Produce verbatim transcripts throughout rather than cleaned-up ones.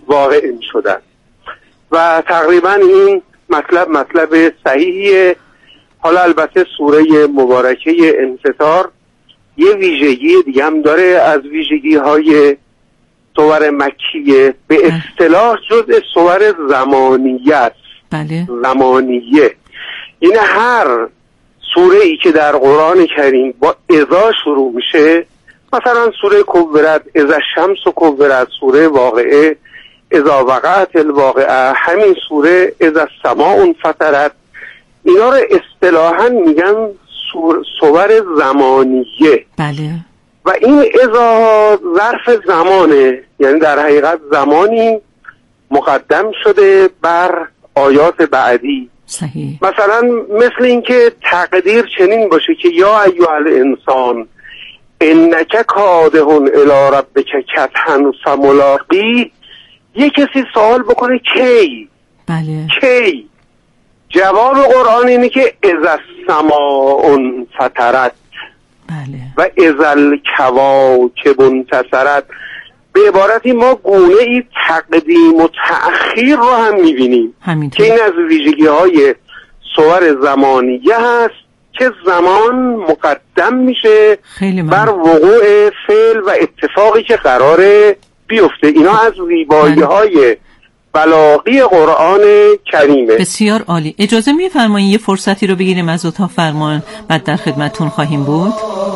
واقع می شدن و تقریبا این مطلب مطلب صحیحیه. حالا البته سوره مبارکه انفطار یه ویژگی دیگه هم داره از ویژگی های سور مکیه، به اصطلاح جزء سور زمانیه است. بله. زمانیه این هر سوره ای که در قرآن کریم با اذا شروع میشه، مثلا سوره کبرت، اذا الشمس کبرت، سوره واقعه، اذا وقعت الواقعه، همین سوره اذا السماء انفطرت، اینا رو اصطلاحاً میگن سور زمانیه. بله. و این اذا ظرف زمانه، یعنی در حقیقت زمانی مقدم شده بر آیات بعدی. صحیح. مثلا مثل اینکه تقدیر چنین باشه که یا ایها الانسان انک کادحون الی ربک کدحا فملاقی، یه کسی سوال بکنه کی؟ بله. کی؟ جواب قرآن اینه که اذا السماء انفطرت. بله. و اذا الکواکب انتثرت. به عبارتی ما گونه ای تقدیم و تأخیر رو هم میبینیم که این از ویژگی های سور زمانیه هست که زمان مقدم میشه بر وقوع فعل و اتفاقی که قراره بیفته. اینا از زیبایی های بلاغی قرآن کریمه. بسیار عالی. اجازه میفرمایید یه فرصتی رو بگیریم از اتاق فرمان، بعد در خدمتتون خواهیم بود.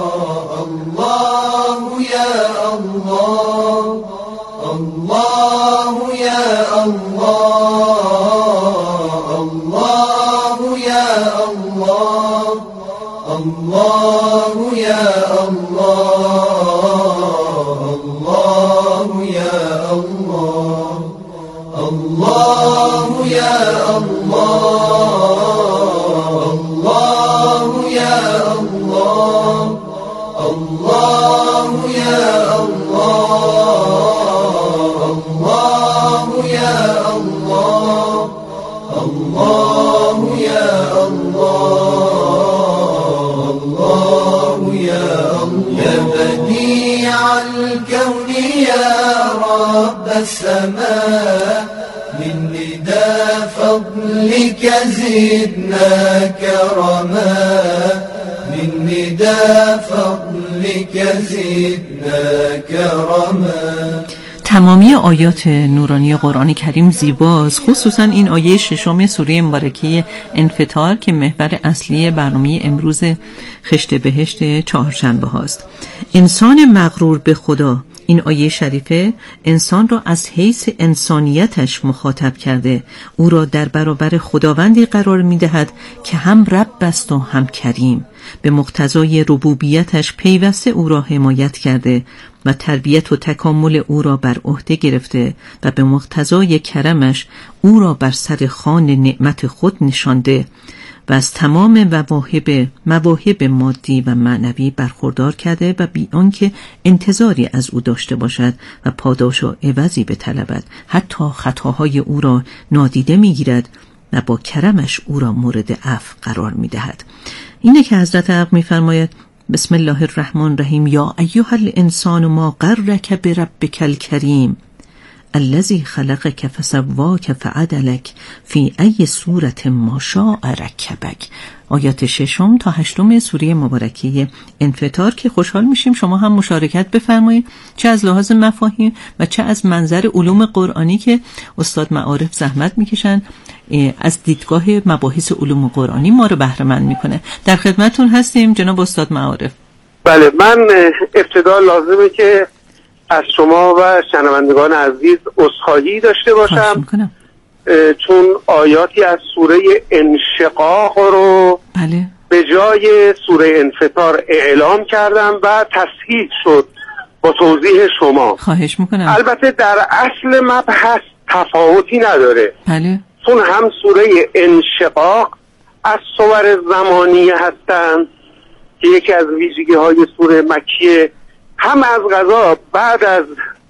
الله یا الله، الله یا الله، الله یا الله، الله یا الله، الله یا الله، الله یا السماء من نداء فضلك زدنا كرما، من نداء فضلك زدنا كرما. تمامی آیات نورانی قرآن کریم زیباست، خصوصا این آیه ششم سوره مبارکه انفطار که محور اصلی برنامه امروز خشت بهشت چهارشنبه هاست. انسان مغرور به خدا، این آیه شریفه انسان را از حیث انسانیتش مخاطب کرده، او را در برابر خداوندی قرار می‌دهد که هم رب است و هم کریم. به مقتضای ربوبیتش پیوسته او را حمایت کرده و تربیت و تکامل او را بر عهده گرفته و به مقتضای کرمش او را بر سر خوان نعمت خود نشانده و از تمام مواهب مواهب مادی و معنوی برخوردار کرده و بی آنکه انتظاری از او داشته باشد و پاداش و عوضی بطلبد، حتی خطاهای او را نادیده میگیرد و با کرمش او را مورد عفو قرار میدهد. اینه که حضرت حق میفرماید بسم الله الرحمن الرحیم یا ایها الانسان ما غرک بربک الکریم الذی خلقک فسواک فعدلک فی ای صورت ما شاء رکبک. آیات ششم تا هشتم سوره مبارکه انفطار که خوشحال میشیم شما هم مشارکت بفرمایید، چه از لحاظ مفاهیم و چه از منظر علوم قرآنی که استاد معارف زحمت میکشن از دیدگاه مباحث علوم قرآنی ما رو بهره مند میکنه. در خدمتتون هستیم جناب استاد معارف. بله، من ابتدا لازمه که از شما و شنوندگان عزیز عذرخواهی داشته باشم چون آیاتی از سوره انشقاق رو بله. به جای سوره انفطار اعلام کردم و تصحیح شد با توضیح شما. خواهش میکنم. البته در اصل مبحث تفاوتی نداره. بله. چون هم سوره انشقاق از سور زمانیه هستند که یکی از ویژگی های سوره مکیه، هم از قضا بعد از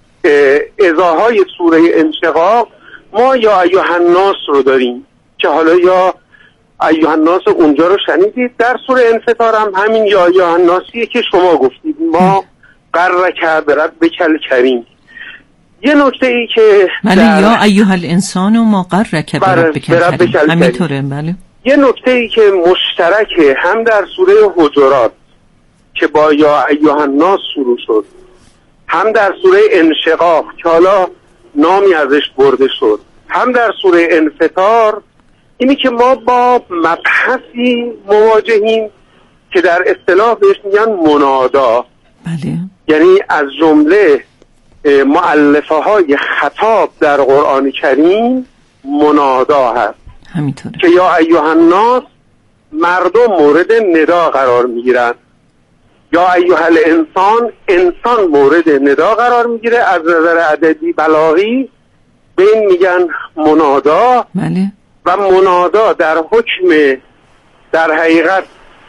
ازاهای سوره انشقاق ما یا ایها الناس رو داریم که حالا یا ایها الناس اونجا رو شنیدید، در سوره انفطار هم همین یا ایها الناسیه که شما گفتید ما غرک بربک الکریم. یه نکته ای که بله یا ایها الانسان و ما غرک بربک الکریم، همینطوره. بله یه نکته ای که مشترکه هم در سوره حجرات که با یا ایها الناس شروع شد، هم در سوره انشقاق که حالا نامی ازش برده شد، هم در سوره انفطار، اینی که ما با مبحثی مواجهیم که در اصطلاح بهش میگن منادا. بله. یعنی از جمله مؤلفه های خطاب در قرآن کریم منادا هست. همینطوره که یا ایها الناس مردم مورد ندا قرار میگیرن، یا ایها الانسان انسان مورد ندا قرار میگیره. از نظر عددی بلاغی به این میگن منادا. بله. و منادا در حکم در حقیقت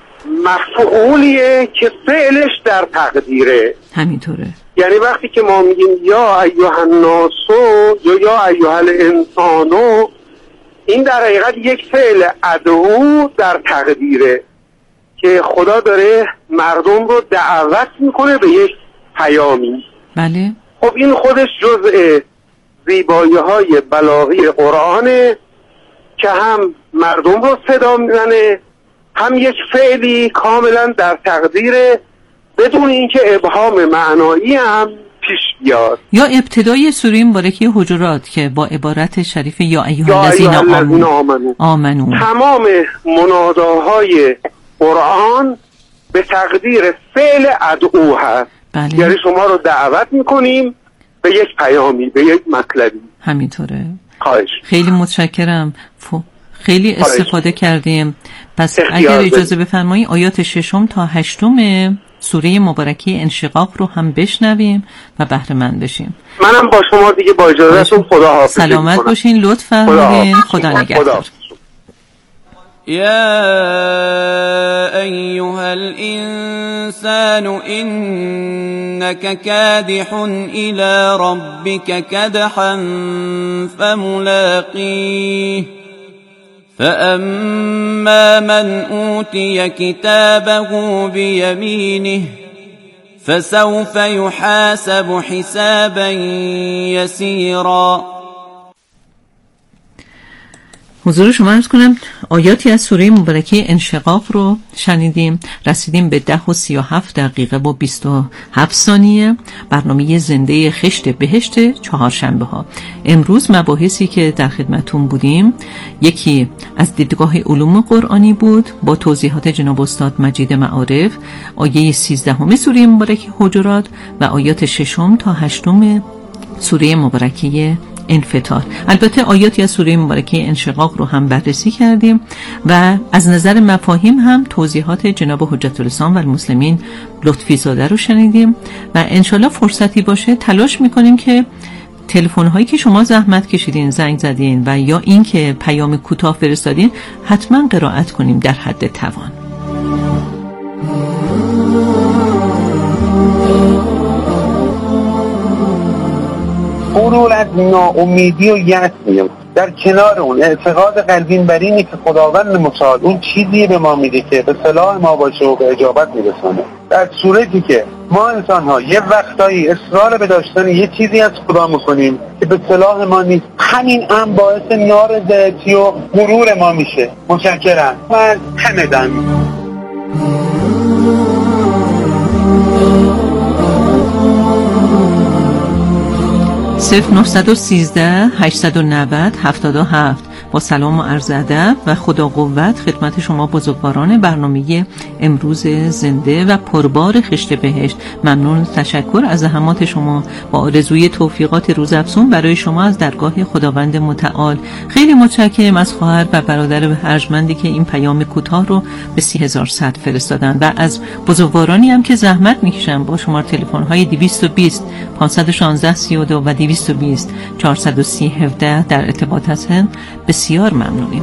مفعولیه که فعلش در تقدیره. همینطوره. یعنی وقتی که ما میگیم یا ایها الناسو یا یا ایها الانسانو، این در حقیقت یک فعل ادعو در تقدیره که خدا داره مردم رو دعوت میکنه به یک پیامی. بله. خب این خودش جزء زیبایی های بلاغی قرآنه که هم مردم رو صدا میزنه، هم یک فعلی کاملا در تقدیره بدون اینکه ابهام معنایی هم پیش بیاد. یا ابتدای سوره مبارکه حجرات که با عبارت شریف یا ایها الذین آمنو آمنو تمام مناداهای قرآن به تقدیر فعل ادعو هست. بله. یعنی شما رو دعوت میکنیم به یک پیامی، به یک مطلبی. همینطوره. خواهش. خیلی متشکرم. ف... خیلی استفاده کردیم. پس اگر اجازه بفرمایید آیات ششم تا هشتم سوره مبارکه انشقاق رو هم بشنویم و بهره مند بشیم. منم با شما دیگه با اجازهتون خدا حافظ. سلامت باشین، لطف فرمایید. خدا نگهدار. يا أيها الإنسان إنك كادح إلى ربك كدحا فملاقيه فأما من أوتي كتابه بيمينه فسوف يحاسب حسابا يسيرا. حضور شما عرض کنم آیاتی از سوره مبارکه انشقاق رو شنیدیم. رسیدیم به ده و سی و هفت دقیقه و بیست و هفت ثانیه برنامه زنده خشت بهشت چهارشنبه ها. امروز مباحثی که در خدمتون بودیم یکی از دیدگاه علوم قرآنی بود با توضیحات جناب استاد مجید معارف، آیه سیزدهم سوره مبارکه حجرات و آیات ششم تا هشتم سوره مبارکه انفطار. البته آیاتی از سوره مبارکه انشقاق رو هم بررسی کردیم و از نظر مفاهیم هم توضیحات جناب حجت الاسلام و المسلمین لطفی زاده رو شنیدیم و انشالله فرصتی باشه تلاش میکنیم که تلفن هایی که شما زحمت کشیدین، زنگ زدین و یا این که پیام کوتاه فرستادین حتما قرائت کنیم در حد توان. فرور از ناامیدی و یأس میاد. در کنار اون اعتقاد قلبین بر اینه که خداوند متعال اون چیزی به ما میده که به صلاح ما باشه و به اجابت میرسونه. در صورتی که ما انسان ها یه وقتایی اصرار به داشتن یه چیزی از خدا میکنیم که به صلاح ما نیست، همین هم باعث نارضایتی و غرور ما میشه. متشکرم. من همدان. صفر نهصد و سیزده هشتصد و نود هفتاد و هفت. با سلام و عرض ادب و خدا قوت خدمت شما بزرگواران برنامه امروز زنده و پربار خشت بهشت. ممنون، تشکر از زحمات شما با آرزوی توفیقات روزافزون برای شما از درگاه خداوند متعال. خیلی متشکرم از خواهر و برادر ارجمندی که این پیام کوتاه رو به سی هزار صد فرستادن و از بزرگوارانی هم که زحمت میکشن با شماره تلفن های دویست و بیست پانصد و شانزده سی و دو و دویست و بیست چهارصد و سی هفده در ارتباط هستند. بسیار ممنونیم.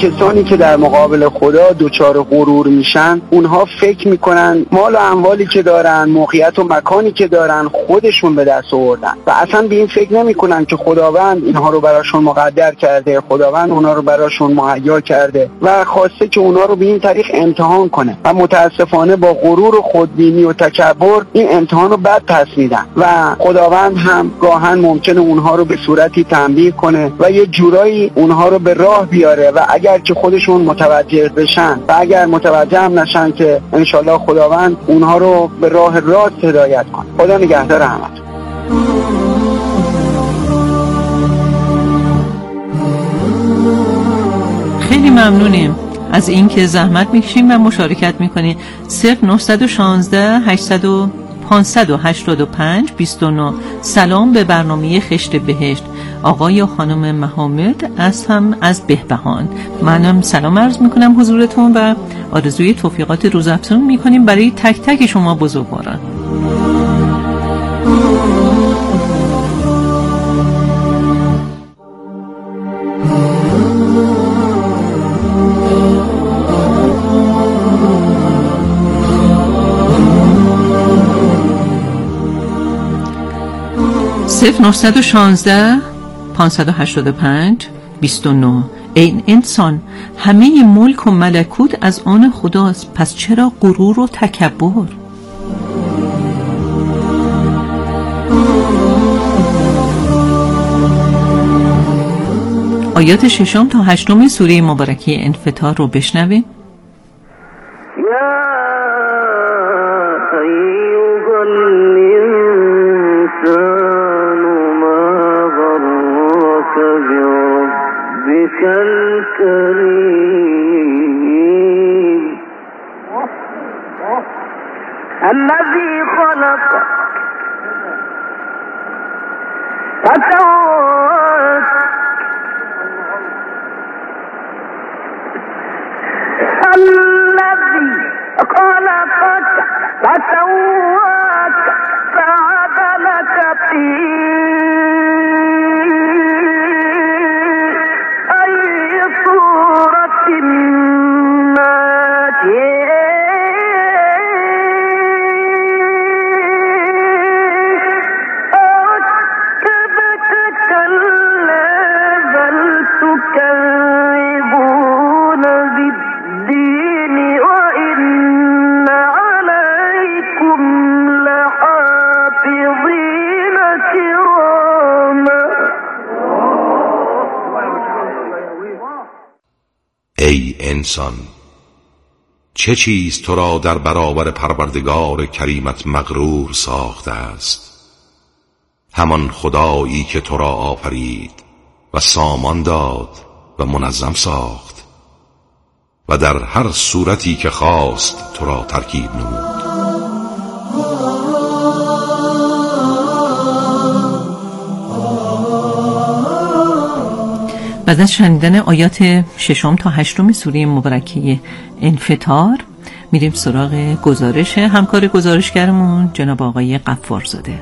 کسانی که در مقابل خدا دچار غرور میشن، اونها فکر میکنن مال و اموالی که دارن، موقعیت و مکانی که دارن خودشون به دست آوردن و اصلا به این فکر نمیکنن که خداوند اینها رو براشون مقدر کرده، خداوند اونها رو براشون مهیا کرده و خواسته که اونها رو به این طریق امتحان کنه و متاسفانه با غرور و خودبینی و تکبر این امتحان رو بد پس میدن و خداوند هم گاهن ممکنه اونها رو به صورتی تنبیه کنه و یه جورایی اونها رو به راه بیاره و اگر که خودشون متوجه بشن و اگر متوجه هم نشن که انشالله خداوند اونها رو به راه راست هدایت کنه. خدا نگهدار همتون. خیلی ممنونیم از اینکه زحمت میکشیم و مشارکت میکنیم. صفر نه یک شش هشتصد و پانصد و هشتاد و پنج بیست و نه. سلام به برنامه خشت بهشت، آقای و خانم محمد از هم از بهبهان. منم سلام عرض میکنم حضورتون و آرزوی توفیقات روزافزون میکنیم برای تک تک شما بزرگواران. صفر نه یک شش پانصد و هشتاد و پنج بیست و نه. این انسان همه ملک و ملکوت از آن خداست، پس چرا غرور و تکبر؟ آیات ششم تا هشتم سوره مبارکه انفطار رو بشنویم. الكريم الذي خلق فسواك الذي خلقك فسواك فعدلك في ای انسان، چه چیز تو را در برابر پروردگار کریمت مغرور ساخته است؟ همان خدایی که تو را آفرید و سامان داد و منظم ساخت و در هر صورتی که خواست تو را ترکیب نمود. بعد از شنیدن آیات ششم تا هشتم سوره مبارکه انفطار میریم سراغ گزارش همکار گزارشگرمون جناب آقای غفارزاده.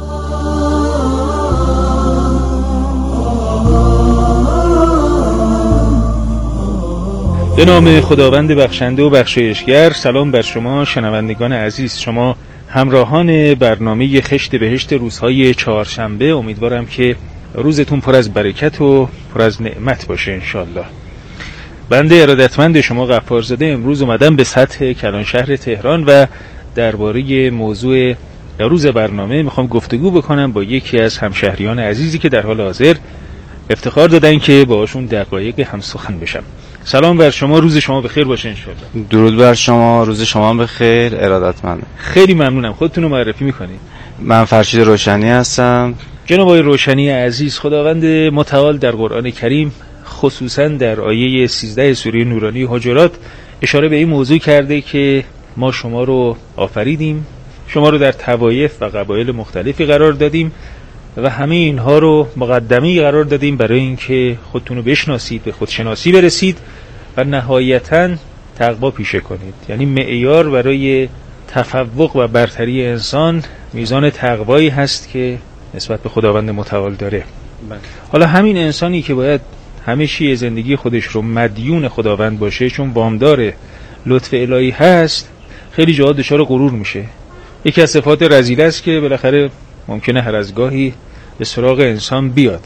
به نام خداوند بخشنده و بخشایشگر. سلام بر شما شنوندگان عزیز، شما همراهان برنامه خشت بهشت روزهای چهارشنبه. امیدوارم که روزتون پر از برکت و پر از نعمت باشه انشالله. بنده ارادتمند شما غفارزاده امروز اومدم به سطح کلان شهر تهران و درباره موضوع روز برنامه میخوام گفتگو بکنم با یکی از همشهریان عزیزی که در حال حاضر افتخار دادن که باهاشون دقایق هم سخن بشم. سلام بر شما، روز شما بخیر باشه انشالله. درود بر شما، روز شما بخیر ارادتمند. خیلی ممنونم. خودتون رو معرفی میکنید؟ من فرشید روشنی هستم. جناب آقای روشنی عزیز، خداوند متعال در قرآن کریم خصوصا در آیه سیزده سوره نورانی حجرات اشاره به این موضوع کرده که ما شما رو آفریدیم، شما رو در طوایف و قبایل مختلفی قرار دادیم و همه اینها رو مقدمه‌ای قرار دادیم برای اینکه خودتون رو بشناسید، به خودشناسی برسید و نهایتاً تقوا پیشه کنید. یعنی معیار برای تفوق و برتری انسان میزان تقوایی هست که نسبت به خداوند متعال داره. بله. حالا همین انسانی که باید همه چیز زندگی خودش رو مدیون خداوند باشه، چون وامدار لطف الهی هست، خیلی جاها دچار غرور میشه. یکی از صفات رذیله است که بالاخره ممکنه هر از گاهی به سراغ انسان بیاد.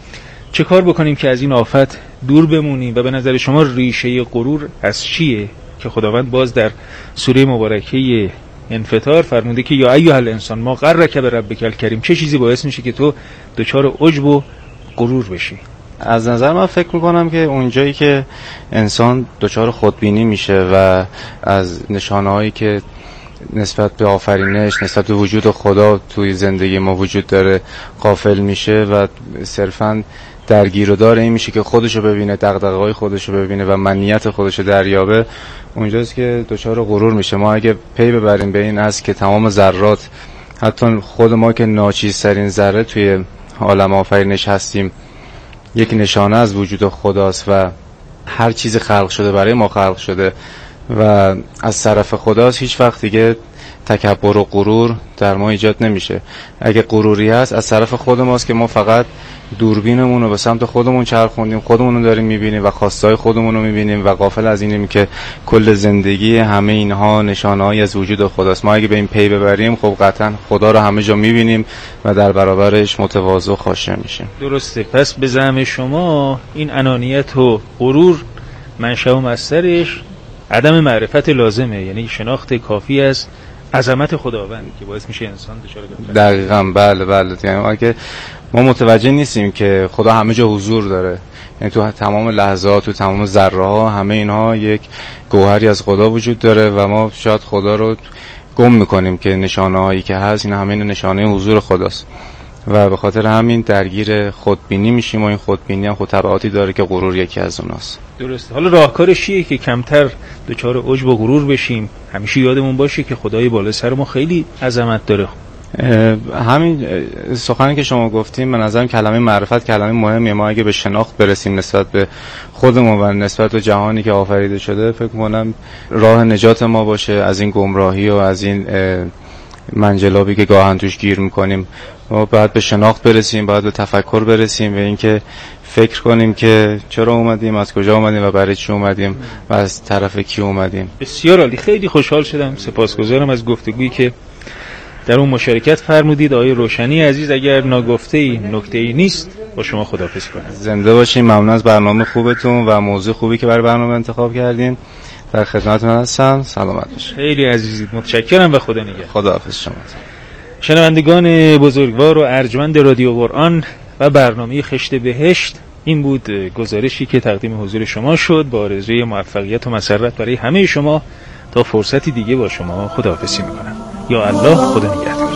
چه کار بکنیم که از این آفت دور بمونیم و به نظر شما ریشه غرور از چیه که خداوند باز در سوره مبارکه انفطار فرموده که یا ایها الانسان ما غرک بربک الکریم، چه چیزی باعث میشه که تو دچار عجب و غرور بشی؟ از نظر من فکر میکنم که اونجایی که انسان دچار خودبینی میشه و از نشانه‌هایی که نسبت به آفرینش، نسبت به وجود خدا توی زندگی ما وجود داره غافل میشه و صرفاً درگیر و دار این میشه که خودشو ببینه، دغدغه‌های خودشو ببینه و منیت خودشو دریابه، اونجاست که دچار غرور میشه. ما اگه پی ببریم به این است که تمام ذرات، حتی خود ما که ناچیزترین ذره توی عالم آفرینش هستیم، یک نشانه از وجود خداست و هر چیز خلق شده برای ما خلق شده و از طرف خداست، هیچ وقت دیگه تکبر و غرور در ما ایجاد نمیشه. اگه غروری هست از طرف خود ماست که ما فقط دوربینمون رو به سمت خودمون چرخوندیم، خودمون رو داریم میبینیم و خواستای خودمون رو میبینیم و غافل از اینیم که کل زندگی همه اینها نشانه‌ای از وجود خداست. ما اگه به این پی ببریم خب قطعا خدا رو همه جا میبینیم و در برابرش متواضع و خاشع میشیم. درسته. پس به زعم شما این انانیت و غرور منشأ و مصدرش عدم معرفت لازمه، یعنی شناخت کافی از عظمت خداوند که باعث میشه انسان دچار غفلت. دقیقاً بله بله. یعنی اگه ما متوجه نیستیم که خدا همه جا حضور داره، یعنی تو تمام لحظات، تو تمام ذره ها، همه اینها یک گوهری از خدا وجود داره و ما شاید خدا رو گم میکنیم که نشانه هایی که هست این همه نشانه حضور خداست و به خاطر همین درگیر خودبینی میشیم و این خودبینی هم خود تبعاتی داره که غرور یکی از اوناست. درسته. حالا راهکارش چیه که کمتر دچار عجب و غرور بشیم؟ همیشه یادمون باشه که خدای بالا سر ما خیلی عظمت داره. همین سخنی که شما گفتیم به نظرم کلمه معرفت کلمه مهمیه. ما اگه به شناخت برسیم نسبت به خودمون و نسبت به جهانی که آفریده شده، فکر کنم راه نجات ما باشه از این گمراهی و از این منجلابی که گاهن توش گیر میکنیم. ما باید به شناخت برسیم، باید به تفکر برسیم و اینکه فکر کنیم که چرا اومدیم، از کجا اومدیم و برای چی اومدیم و از طرف کی اومدیم. بسیار عالی. خیلی خوشحال شدم، سپاسگزارم از گفتگویی که در اون مشارکت فرمودید. آقای روشنی عزیز، اگر ناگفته‌ای نکته‌ای نیست با شما خداحافظی کنم. زنده باشین. ممنون از برنامه خوبتون و موضوع خوبی که برای برنامه انتخاب کردین. در خدمتتون هستم. سلامت باشید. خیلی عزیزید. متشکرم و خدا نگهدار. خداحافظ شما. شنوندگان بزرگوار و ارجمند رادیو قرآن و برنامه خشت بهشت، این بود گزارشی که تقدیم حضور شما شد با آرزوی موفقیت و مسرت برای همه شما. تا فرصتی دیگه با شما خداحافظی میکنم. یا الله، خدا نگهدار.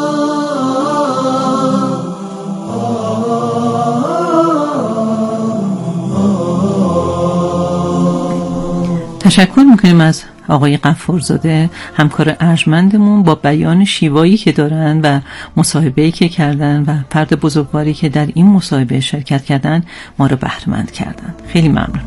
تشکر میکنیم از آقای غفارزاده، همکار ارجمندمون، با بیان شیوایی که دارن و مصاحبه‌ای که کردن و فرد بزرگواری که در این مصاحبه شرکت کردن ما رو بهره‌مند کردن. خیلی ممنونم.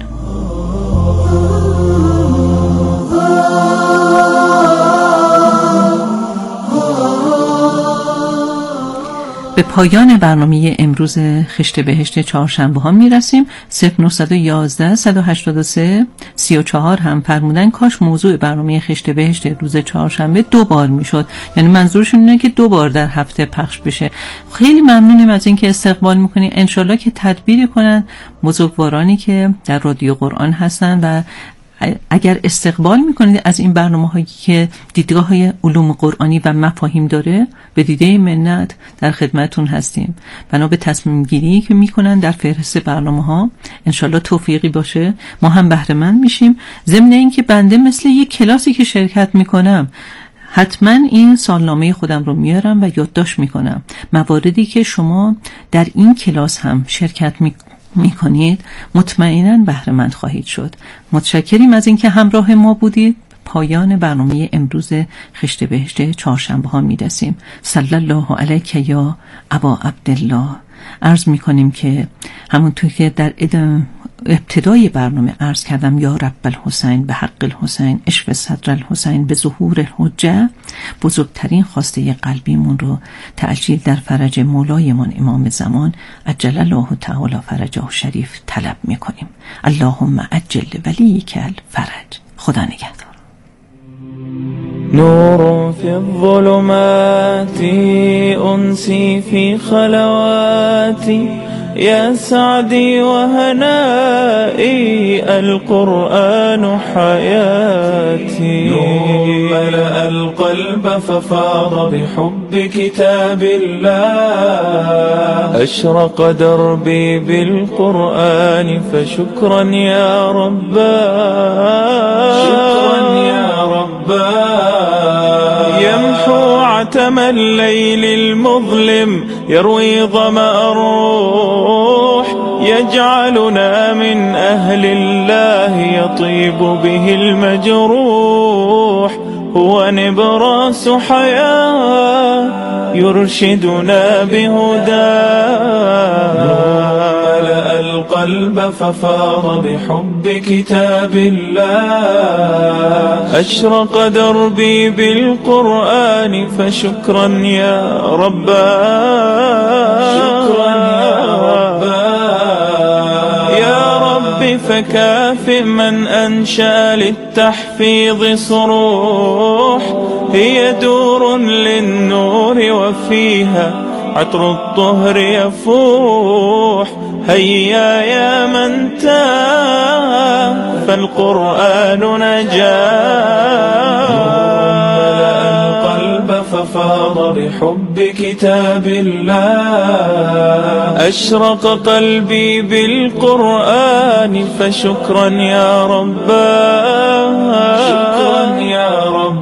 به پایان برنامه امروز خشت بهشت چهارشنبه ها می رسیم. صفر نه یک یک صد و هشتاد و سه سی و چهار هم فرمودن کاش موضوع برنامه خشت بهشت روز چهارشنبه دو بار می شد، یعنی منظورشون اینه که دو بار در هفته پخش بشه. خیلی ممنونیم از اینکه استقبال میکنین. انشالله که تدبیر کنن بزرگوارانی که در رادیو قرآن هستن و اگر استقبال میکنید از این برنامه هایی که دیدگاه های علوم قرآنی و مفاهیم داره، به دیده منت در خدمتون هستیم. بنا به تصمیم گیری که میکنن در فهرست برنامه ها، انشالله توفیقی باشه ما هم بهره مند میشیم. ضمن این که بنده مثل یک کلاسی که شرکت میکنم حتما این سالنامه خودم رو میارم و یادداشت میکنم. مواردی که شما در این کلاس هم شرکت میکنید میکنید مطمئناً بهره مند خواهید شد. متشکریم از اینکه همراه ما بودید. پایان برنامه امروز خشت بهشت چهارشنبه ها میرسیم. صلی الله علیک یا ابا عبدالله. عرض میکنیم که همونطور که در ابتدای برنامه عرض کردم یا رب الحسین به حق الحسین اشف صدر الحسین به ظهور الحجه، بزرگترین خواسته قلبیمون رو تعجیل در فرج مولایمان امام زمان عجل الله تعالی فرجه شریف طلب میکنیم. اللهم عجل ولیک الفرج. خدا نگهدار. نور في الظلمات أنسي في خلواتي يا سعدي وهنائي القرآن حياتي. نور ملأ القلب ففاض بحب كتاب الله أشرق دربي بالقرآن فشكرا يا رباه شكرا يا رباه. يمحو عتم الليل المظلم يروي ظمأ الروح يجعلنا من أهل الله يطيب به المجروح. هو نبراس حياة يرشدنا بهداه. ملأ القلب ففاض بحب كتاب الله أشرق دربي بالقرآن فشكرا يا رباه شكرا يا رباه. يا رب فكافئ من أنشأ للتحفيظ صروح هي دور للنور وفيها عطر الطهر يفوح. هيا يا من تاه فالقرآن نجاه. ملأ القلب ففاض بحب كتاب الله أشرق قلبي بالقرآن فشكرا يا رباه شكرا يا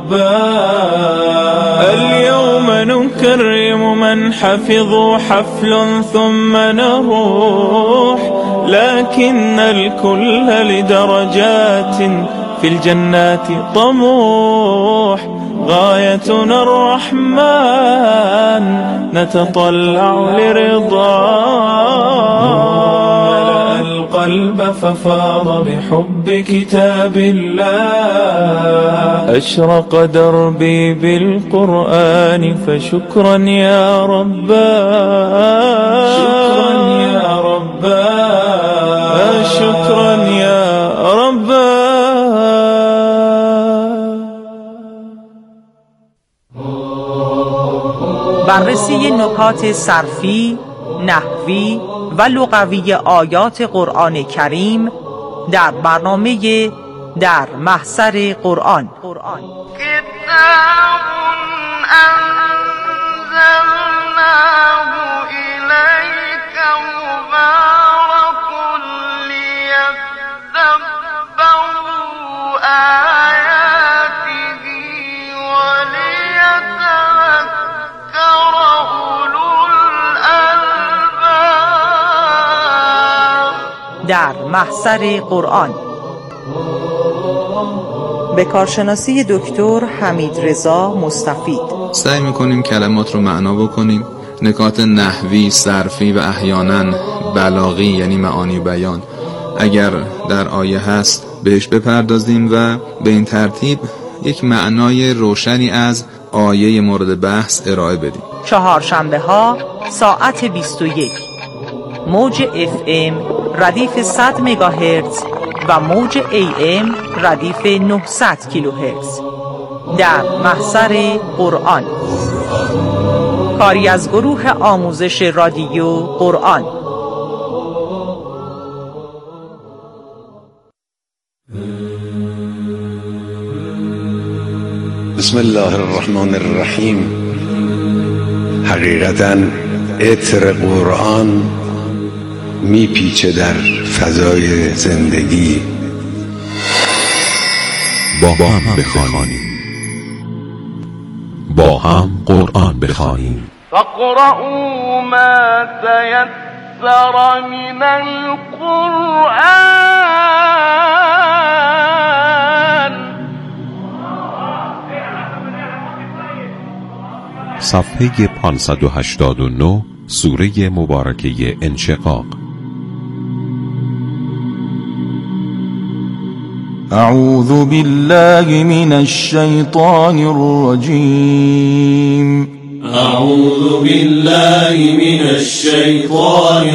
رباه. اليوم نكرم من حفظوا حفل ثم نروح لكن الكل لدرجات في الجنات طموح. غايتنا الرحمن نتطلع لرضاه. القلب ففاض بحب كتاب الله أشرق دربي بالقرآن فشكرا يا رباه شكرا يا رباه شكرا يا رباه. بررسی نکات صرفی، نحوی و لغوی آیات قرآن کریم در برنامه در محضر قرآن. کتاب انزلناه الیک مبارک لیدبروا آیاته ولیتذکر اولو الالباب. در محضر قرآن به کارشناسی دکتر حمید رضا مستفید. سعی میکنیم کلمات رو معنا بکنیم، نکات نحوی، صرفی و احیانا بلاغی یعنی معانی بیان اگر در آیه هست بهش بپردازیم و به این ترتیب یک معنای روشنی از آیه مورد بحث ارائه بدیم. چهارشنبه ها ساعت بیست و یک موج اف ام ردیف صد مگاهرتز و موج ای ام ردیف نهصد کیلوهرتز در محضر قرآن، کاری از گروه آموزش رادیو قرآن. بسم الله الرحمن الرحیم. حقیقتاً عطر قرآن میپیچه در فضای زندگی. با هم بخوانیم، با هم قرآن بخوانیم. فاقرؤوا ما تيسر من القرآن. صفحه پانصد و هشتاد و نه سوره مبارکه انشقاق. أعوذ بالله من الشيطان الرجيم أعوذ بالله من الشيطان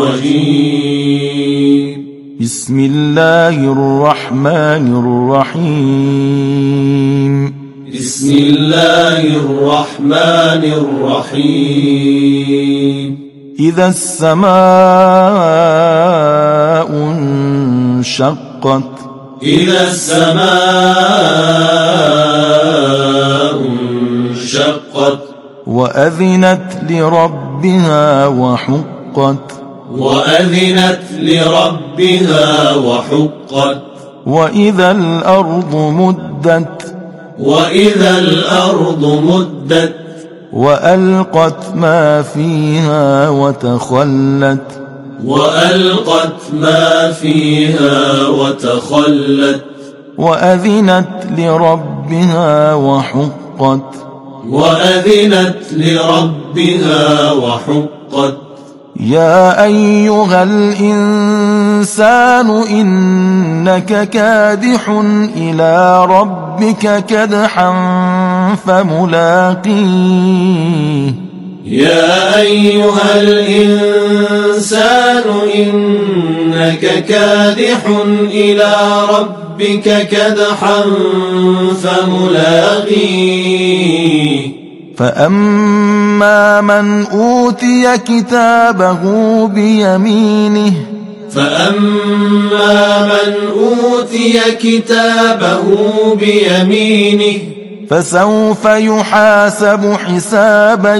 الرجيم بسم الله الرحمن الرحيم بسم الله الرحمن الرحيم إذا السماء انشقت إذا السماء انشقت وأذنت لربها وحقت وأذنت لربها وحقت وإذا الأرض مدت وإذا الأرض مدت وألقت ما فيها وتخلت وألقت ما فيها وتخلت وأذنت لربها وحقت وأذنت لربها وحقت يا أيها الإنسان إنك كادح إلى ربك كدحا فملاقيه يا أيها الإنسان إنك كادح إلى ربك كدحا فملاقيه فأما من أوتي كتابه بيمينه فأما من أوتي كتابه بيمينه فسوف يحاسب حسابا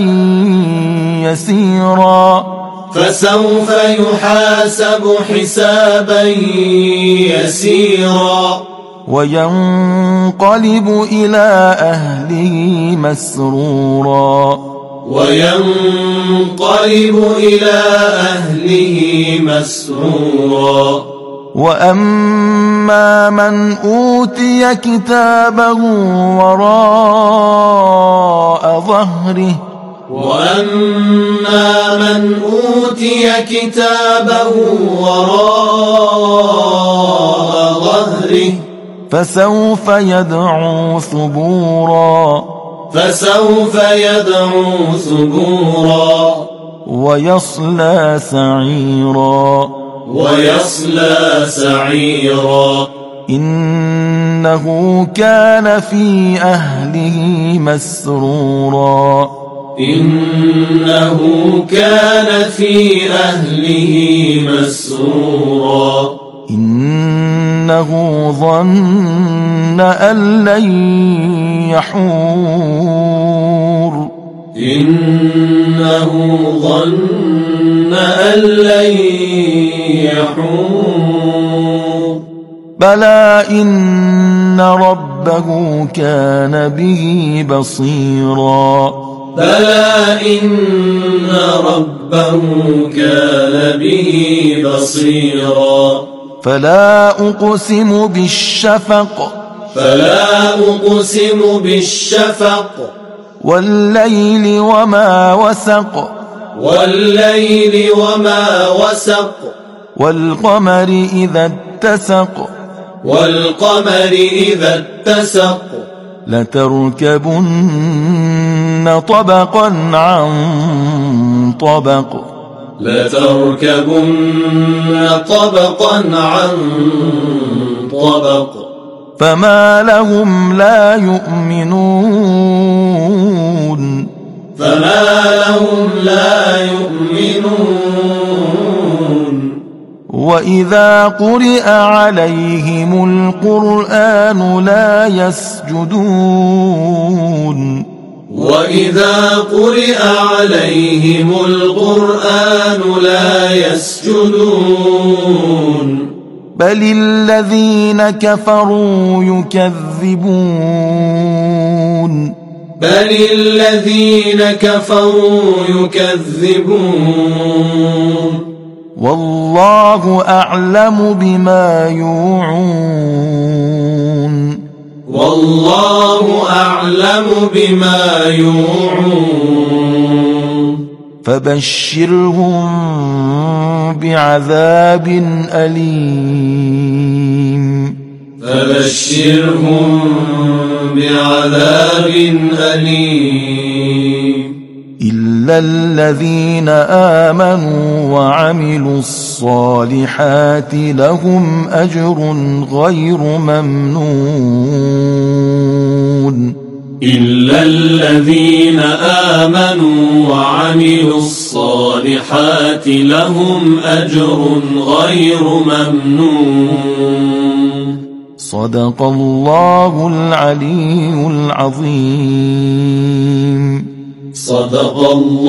يسيرا فسوف يحاسب حسابا يسيرا وينقلب إلى أهله مسرورا وينقلب إلى أهله مسرورا وأما من أوتي كتابه وراء ظهره وأما من أوتي كتابه وراء ظهره فسوف يدعو ثبورا فسوف يدعو ثبورا ويصلى سعيرا ويصلى سعيرا إنه كان في أهله مسرورا إنه كان في أهله مسرورا إنه ظن أن لن يحور إنه ظن أن لن يحور بلى إن ربه كان به بصيرا بلى إن ربه كان به بصيرا فلا أقسم بالشفق فلا أقسم بالشفق والليل وما وسق والليل وما وسق والقمر إذا اتسق والقمر إذا اتسق لتركبن طبقا عن طبق لتركبن طبقا عن طبق فما لهم لا يؤمنون فما لهم لا يؤمنون وإذا قرئ عليهم القرآن لا يسجدون وإذا قرئ عليهم القرآن لا يسجدون بل الذين كفروا يكذبون بل الذين كفروا يكذبون والله أعلم بما يوعون والله أعلم بما يوعون فبشرهم بعذاب أليم فبشرهم بعذاب أليم إلا الذين آمنوا وعملوا الصالحات لهم أجر غير ممنون إلا الذين آمنوا وعملوا الصالحات لهم أجر غير ممنون صدق الله العلي العظيم صدق الله